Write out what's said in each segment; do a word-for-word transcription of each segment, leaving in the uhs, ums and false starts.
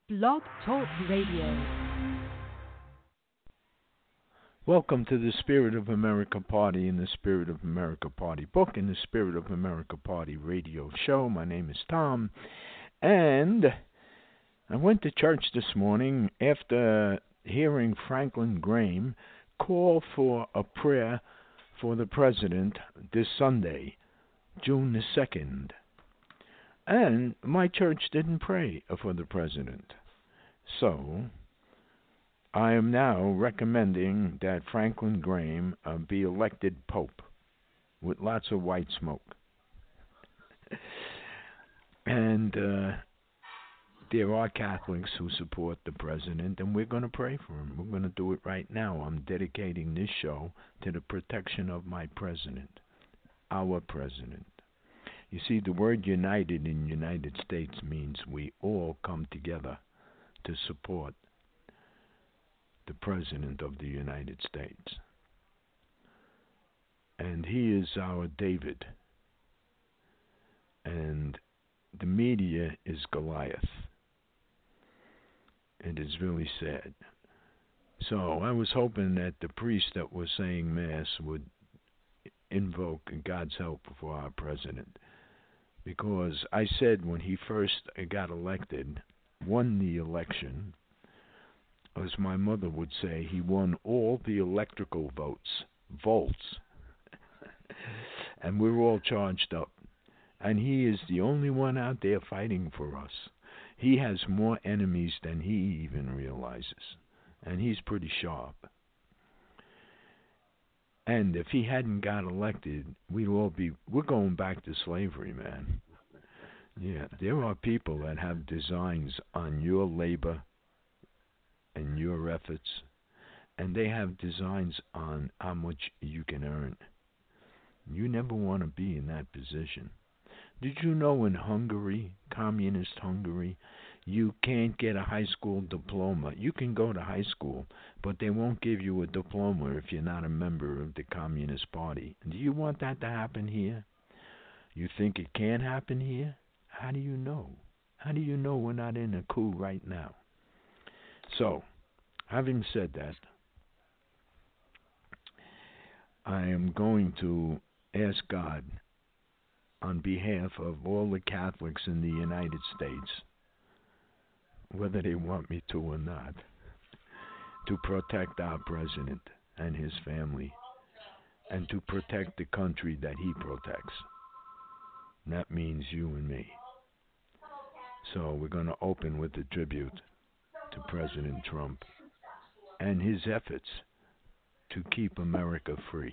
Blog Talk Radio. Welcome to the Spirit of America Party and the Spirit of America Party book and the Spirit of America Party radio show. My name is Tom, and I went to church this morning after hearing Franklin Graham call for a prayer for the president this Sunday, June the second. And my church didn't pray for the president. So I am now recommending that Franklin Graham uh, be elected Pope with lots of white smoke. And uh, there are Catholics who support the president, and we're going to pray for him. We're going to do it right now. I'm dedicating this show to the protection of my president, our president. You see, the word united in United States means we all come together to support the President of the United States. And he is our David. And the media is Goliath. It is really sad. So I was hoping that the priest that was saying Mass would invoke God's help for our president. Because I said when he first got elected, won the election, as my mother would say, he won all the electrical votes, volts. And we're all charged up. And he is the only one out there fighting for us. He has more enemies than he even realizes. And he's pretty sharp. And if he hadn't got elected, we'd all be, we're going back to slavery, man. Yeah, there are people that have designs on your labor and your efforts, and they have designs on how much you can earn. You never want to be in that position. Did you know in Hungary, communist Hungary, you can't get a high school diploma? You can go to high school, but they won't give you a diploma if you're not a member of the Communist Party. Do you want that to happen here? You think it can happen here? How do you know? How do you know we're not in a coup right now? So, having said that, I am going to ask God on behalf of all the Catholics in the United States, whether they want me to or not, to protect our president and his family, and to protect the country that he protects. And that means you and me. So we're going to open with a tribute to President Trump and his efforts to keep America free.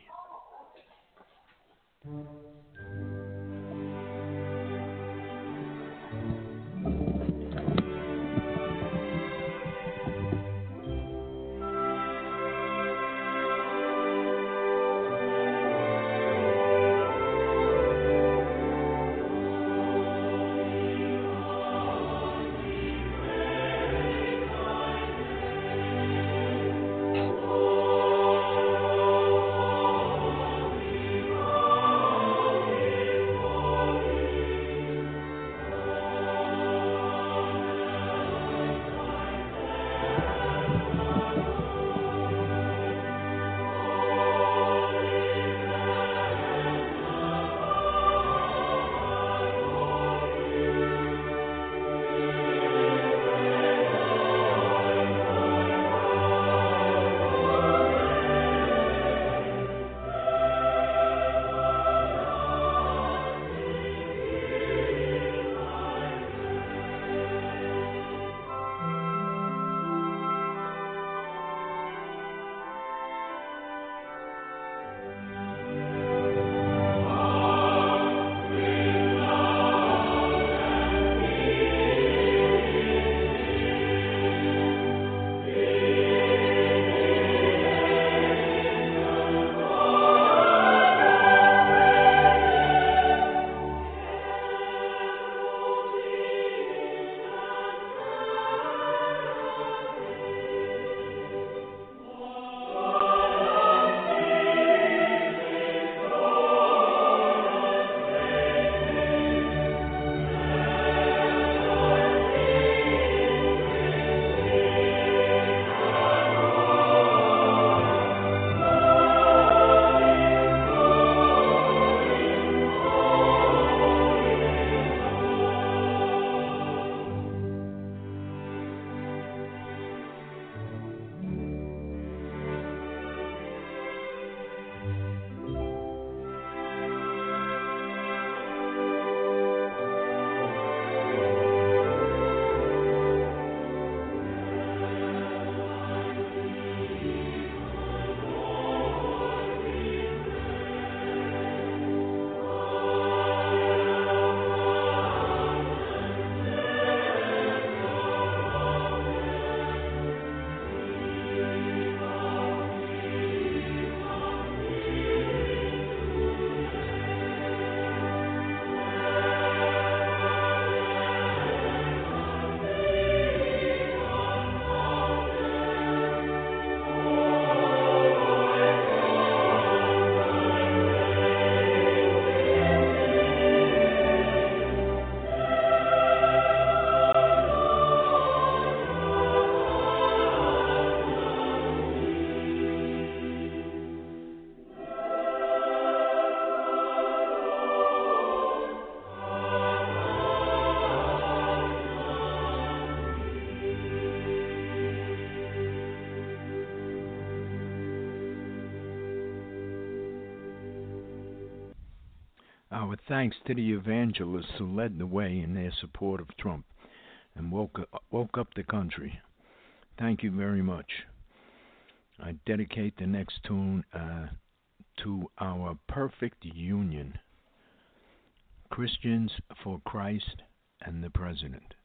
Our thanks to the evangelists who led the way in their support of Trump and woke, woke up the country. Thank you very much. I dedicate the next tune uh, to our perfect union, Christians for Christ and the President.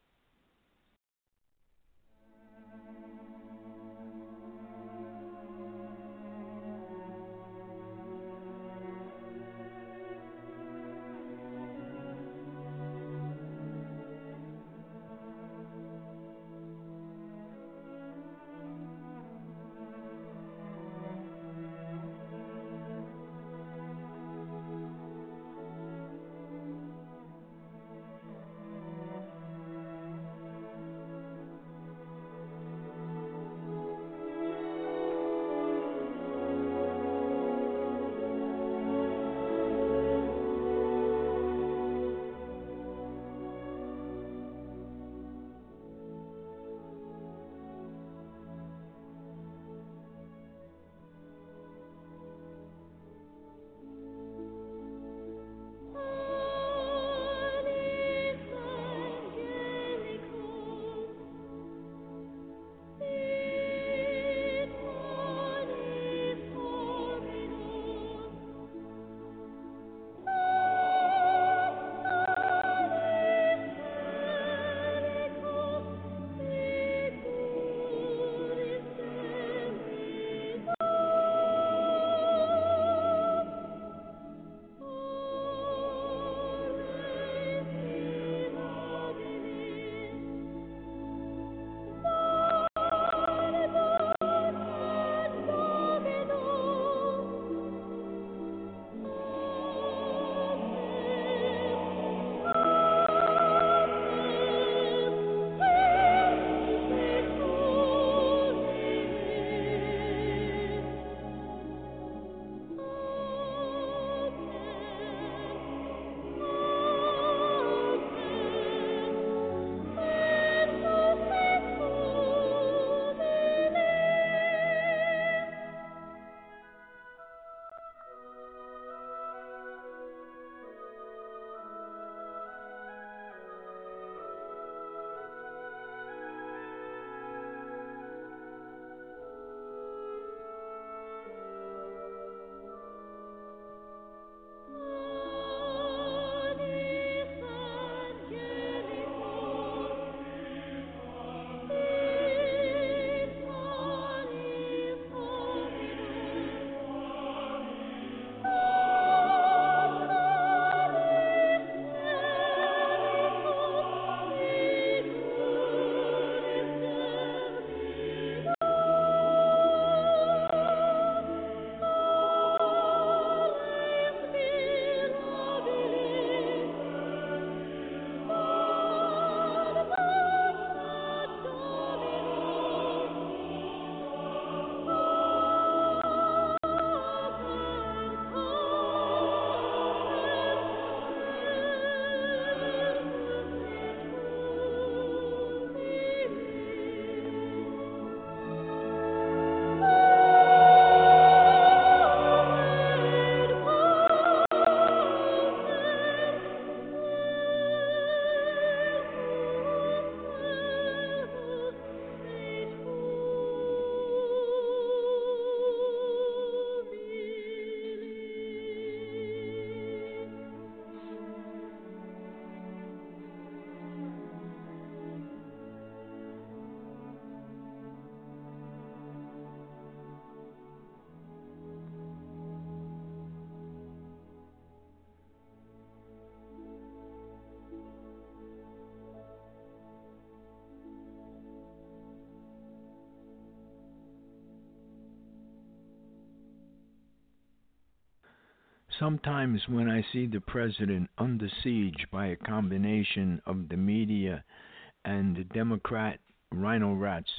Sometimes when I see the president under siege by a combination of the media and the Democrat rhino rats,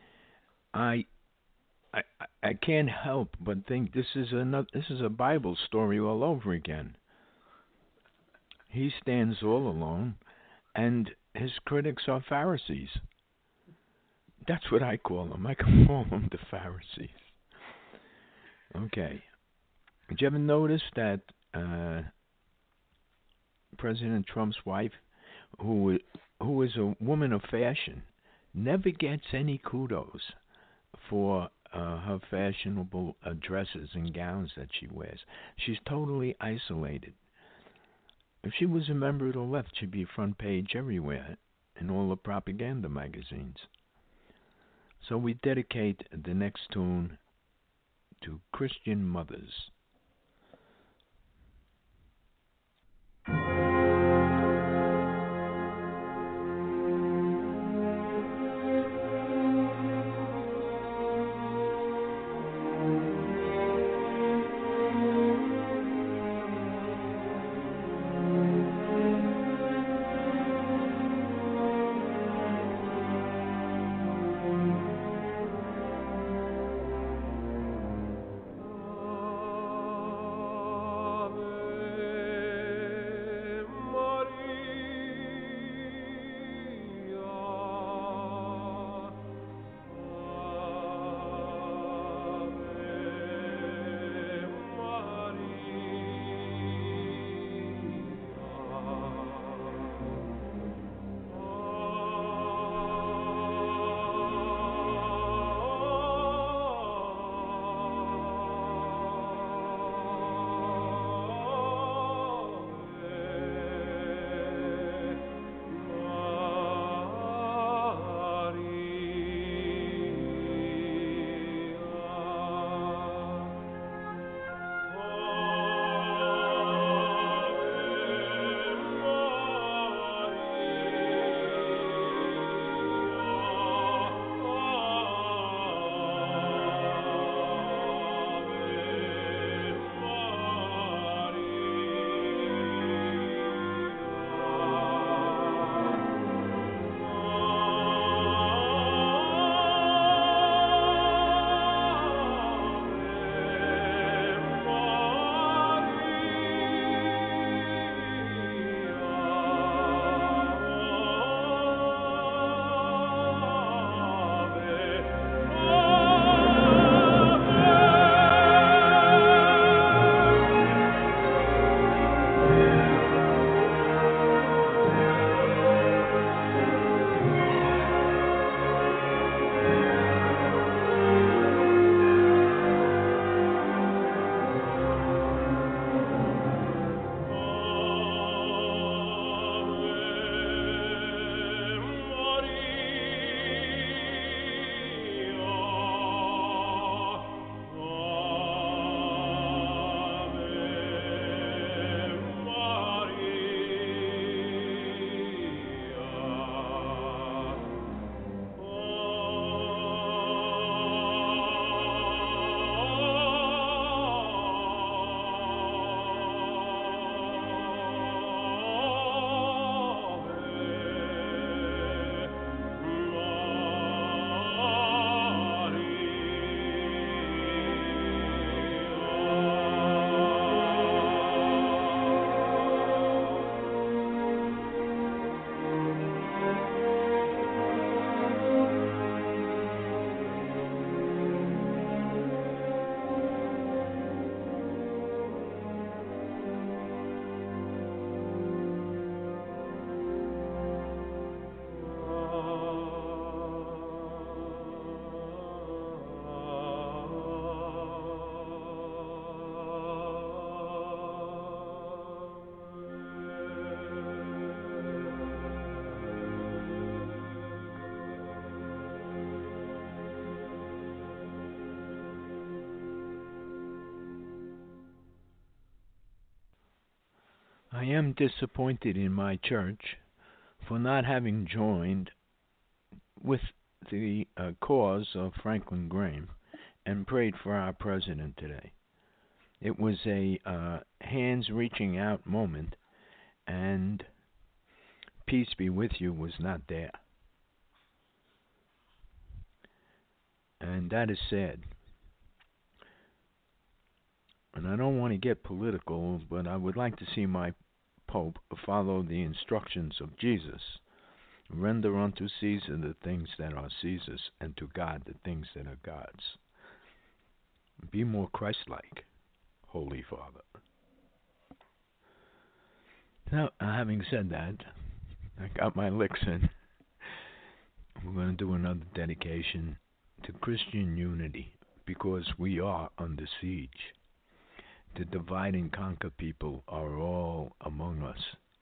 I, I, I can't help but think this is another, this is a Bible story all over again. He stands all alone, and his critics are Pharisees. That's what I call them. I call them the Pharisees. Okay. Did you ever notice that uh, President Trump's wife, who who is a woman of fashion, never gets any kudos for uh, her fashionable uh, dresses and gowns that she wears. She's totally isolated. If she was a member of the left, she'd be front page everywhere in all the propaganda magazines. So we dedicate the next tune to Christian mothers. I am disappointed in my church for not having joined with the uh, cause of Franklin Graham and prayed for our president today. It was a uh, hands reaching out moment, and peace be with you was not there. And that is sad. And I don't want to get political, but I would like to see my Pope follow the instructions of Jesus. Render unto Caesar the things that are Caesar's, and to God the things that are God's. Be more Christ-like, Holy Father. Now, uh, having said that, I got my licks in. We're going to do another dedication to Christian unity because we are under siege. The divide and conquer people are all among us.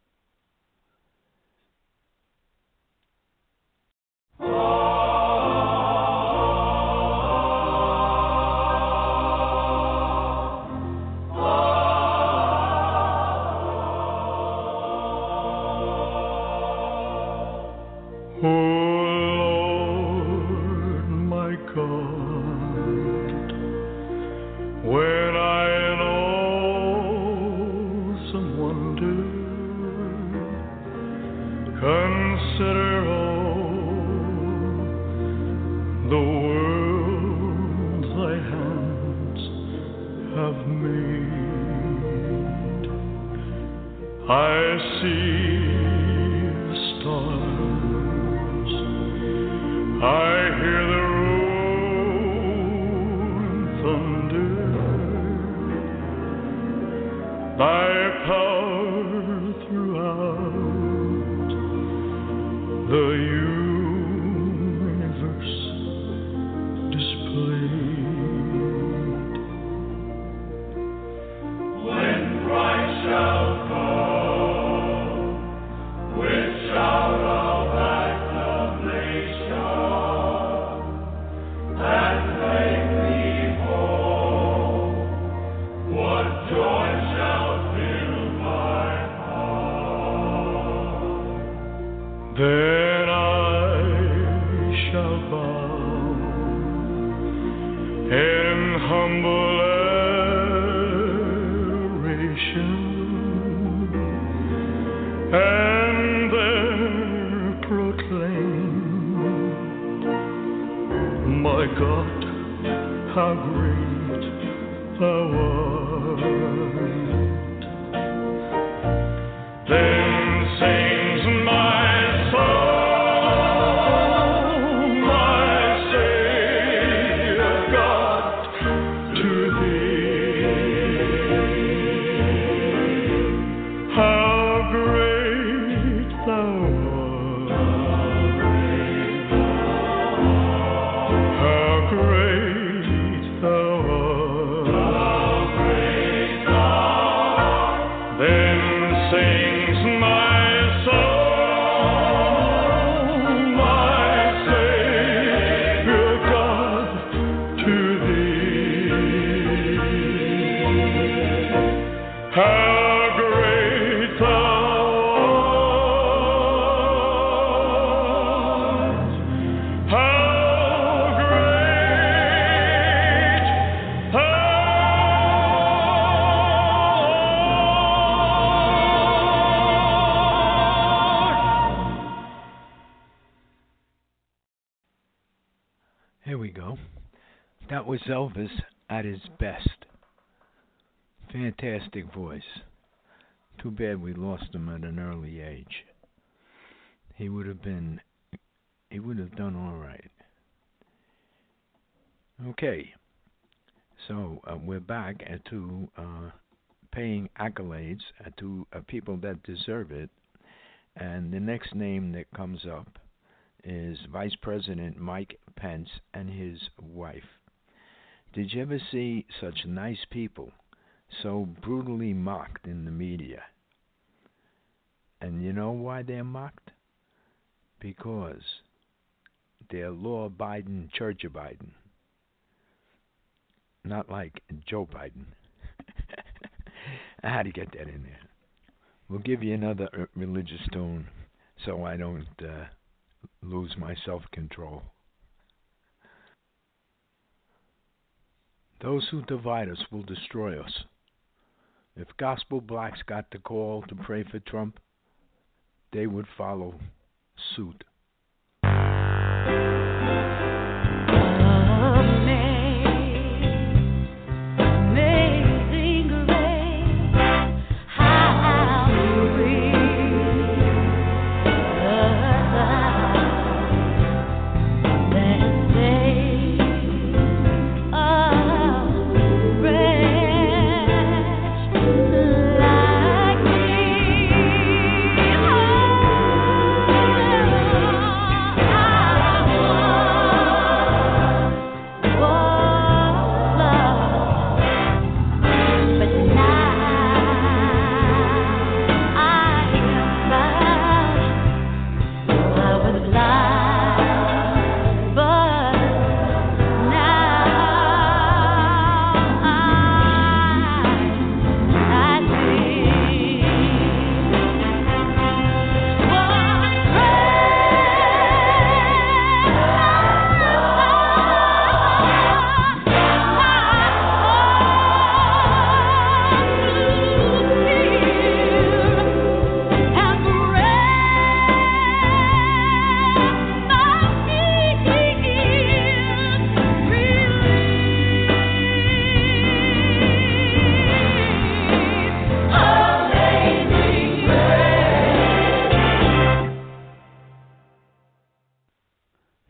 Elvis at his best. Fantastic voice. Too bad we lost him at an early age. He would have been, he would have done all right. Okay, so uh, we're back at to uh, paying accolades to uh, people that deserve it. And the next name that comes up is Vice President Mike Pence and his wife. Did you ever see such nice people so brutally mocked in the media? And you know why they're mocked? Because they're law-abiding, church-abiding. Not like Joe Biden. I had to get that in there. We'll give you another uh, religious tone so I don't uh, lose my self-control. Those who divide us will destroy us. If gospel blacks got the call to pray for Trump, they would follow suit. Like me.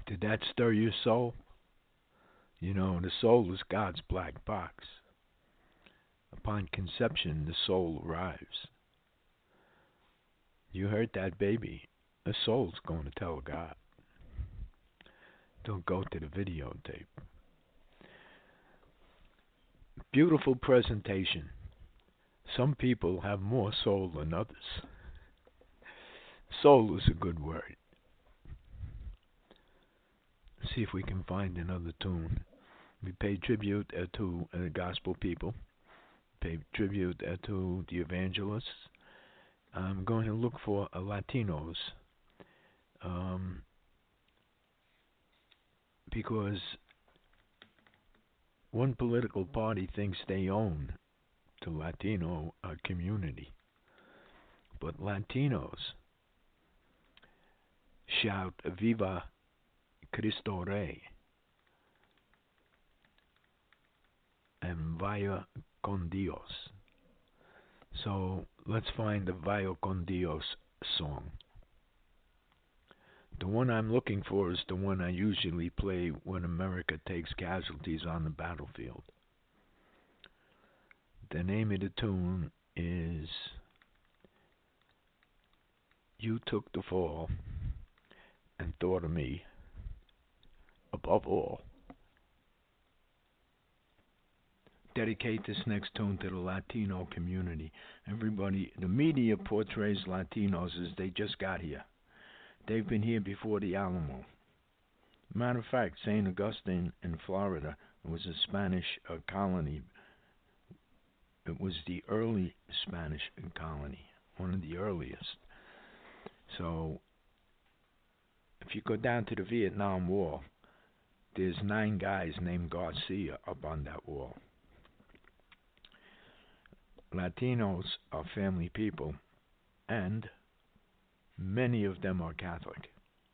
Did that stir your soul? You know, the soul is God's black box. Upon conception, the soul arrives. You heard that, baby. The soul's going to tell God. Don't go to the videotape. Beautiful presentation. Some people have more soul than others. Soul is a good word. See if we can find another tune. We pay tribute uh, to uh, the gospel people. Pay tribute uh, to the evangelists. I'm going to look for uh, Latinos. Um, because one political party thinks they own the Latino uh, community. But Latinos shout, Viva Cristo Rey, and Vaya con Dios. So let's find the Vaya con Dios song. The one I'm looking for is the one I usually play when America takes casualties on the battlefield. The name of the tune is You Took the Fall and Thought of Me above all. Dedicate this next tune to the Latino community. Everybody, the media portrays Latinos as they just got here. They've been here before the Alamo. Matter of fact, Saint Augustine in Florida was a Spanish uh, colony. It was the early Spanish colony, one of the earliest. So, if you go down to the Vietnam Wall, there's nine guys named Garcia up on that wall. Latinos are family people, and many of them are Catholic.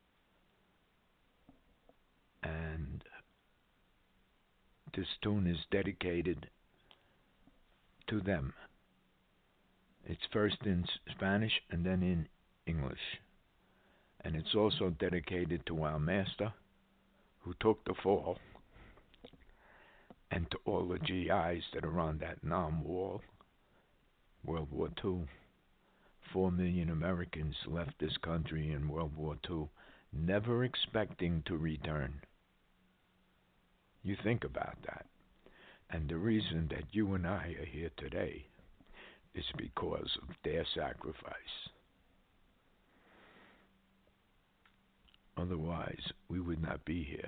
And this tune is dedicated to them. It's first in Spanish and then in English. And it's also dedicated to our master who took the fall, and to all the G Is that are on that Nam Wall. World War Two. Four million Americans left this country in World War Two, never expecting to return. You think about that. And the reason that you and I are here today is because of their sacrifice. Otherwise, we would not be here.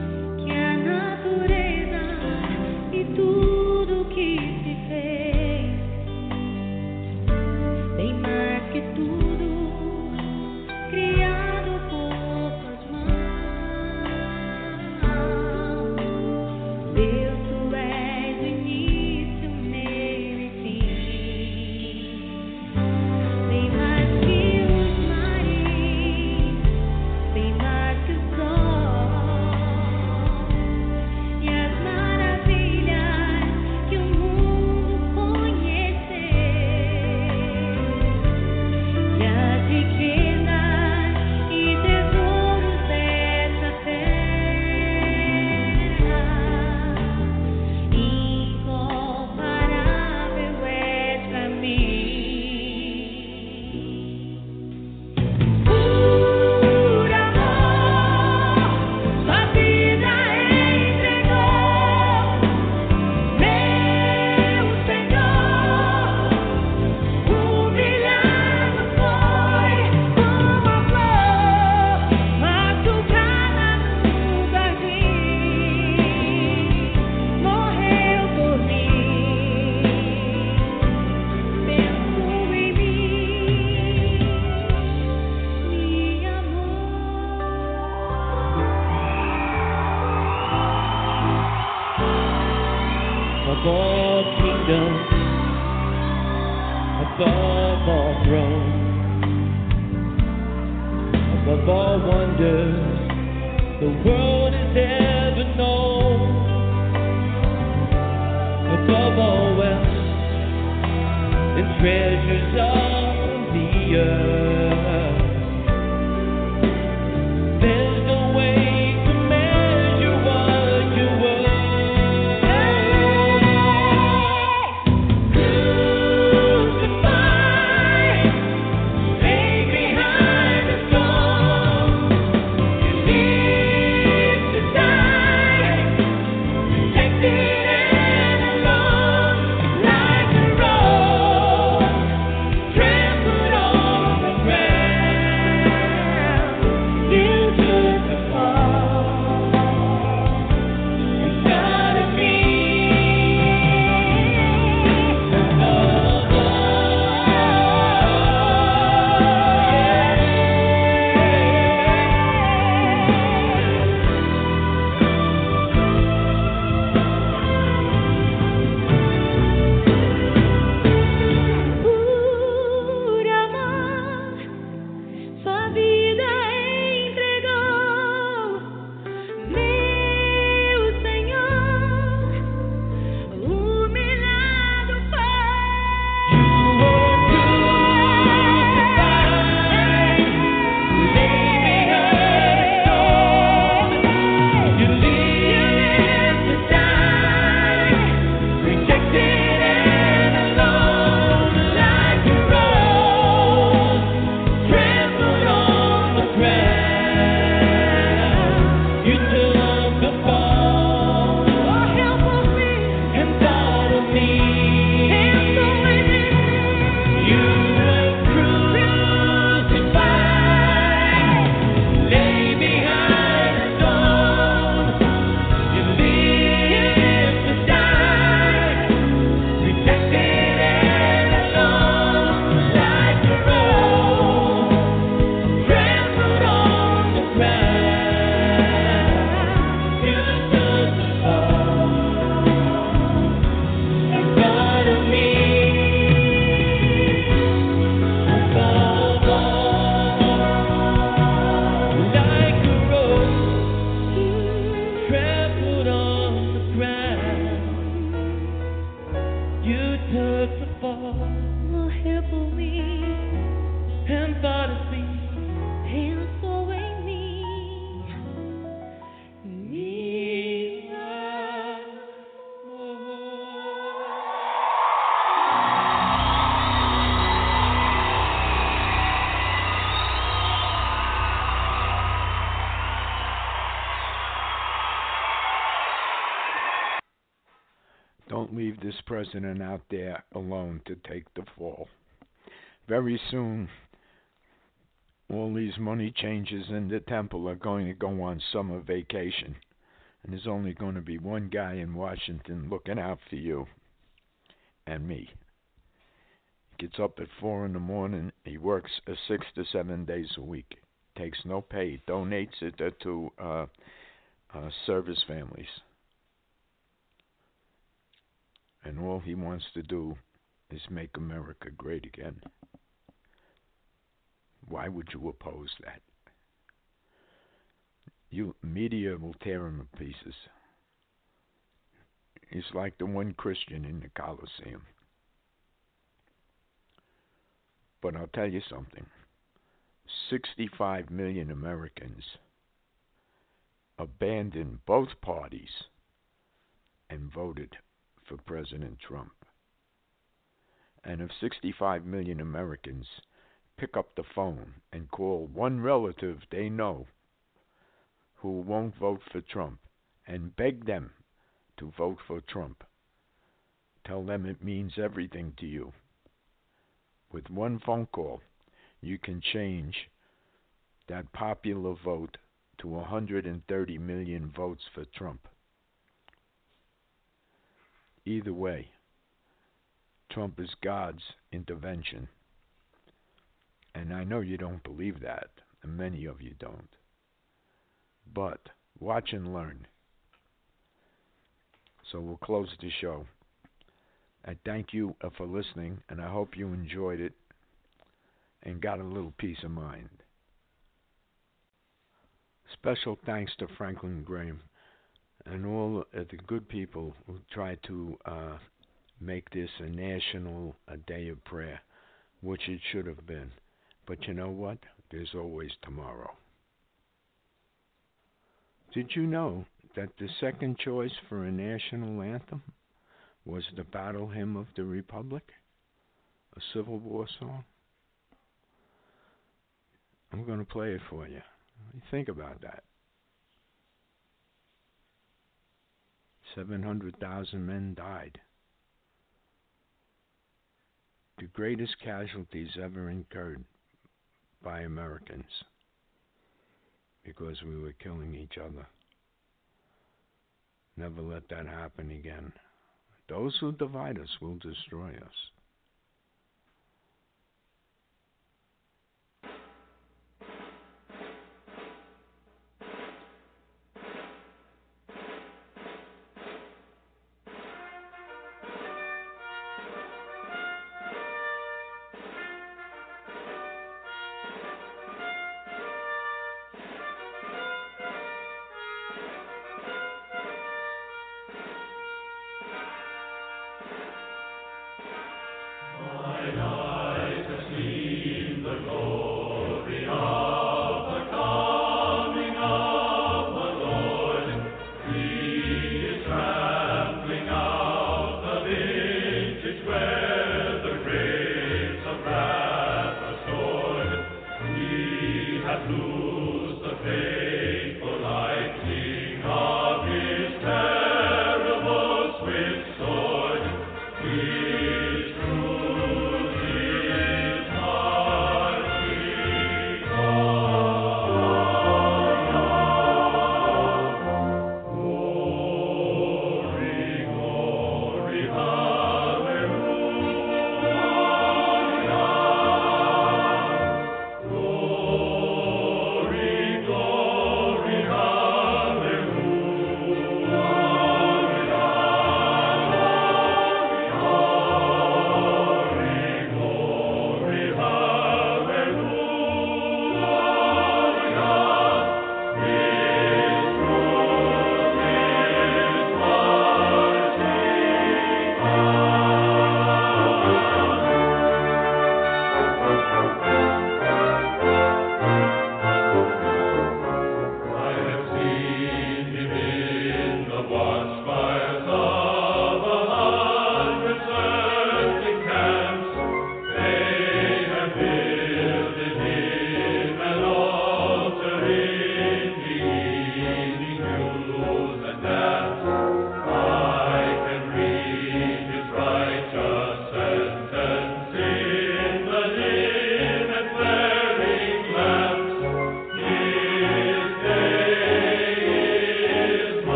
Tudo que se fez your kingdom above all thrones, above all wonders the world has ever known, above all wealth and treasures of the earth. There's no way to measure what you're worth. Crucified, laid behind the stone, you live to die, rejected and alone, like a rose trampled on the ground. You took the fall inside of me. Por amor, sua vida entregou, meu Senhor, humilhado foi. You were crucified, laid behind the stone. You lived to die, rejected and alone, like a rose trampled on the ground. You took the fall, help of me, and thought of me. You were crucified, laid behind the stone. You lived to die, rejected and alone, like a rose trampled on the ground. You took the fall and thought of me. Above all, like a rose trampled on the ground. You took the fall, help of me, and thought of me, and so in me, me Don't leave this president out there alone to take the fall. Very soon, all these money changers in the temple are going to go on summer vacation. And there's only going to be one guy in Washington looking out for you and me. He gets up at four in the morning. He works uh, six to seven days a week. Takes no pay. Donates it uh, to uh, uh, service families. And all he wants to do is make America great again. Why would you oppose that? You media will tear him to pieces. He's like the one Christian in the Colosseum. But I'll tell you something. sixty-five million Americans abandoned both parties and voted for President Trump. And if sixty-five million Americans pick up the phone and call one relative they know who won't vote for Trump and beg them to vote for Trump, tell them it means everything to you. With one phone call, you can change that popular vote to one hundred thirty million votes for Trump. Either way, Trump is God's intervention. And I know you don't believe that, and many of you don't. But watch and learn. So we'll close the show I thank you uh, for listening, and I hope you enjoyed it and got a little peace of mind. Special thanks to Franklin Graham and all uh, the good people who tried to uh, make this a national a day of prayer, which it should have been. But you know what? There's always tomorrow. Did you know that the second choice for a national anthem was the Battle Hymn of the Republic, a Civil War song? I'm going to play it for you. Think about that. seven hundred thousand men died. The greatest casualties ever incurred by Americans because we were killing each other. Never let that happen again. Those who divide us will destroy us.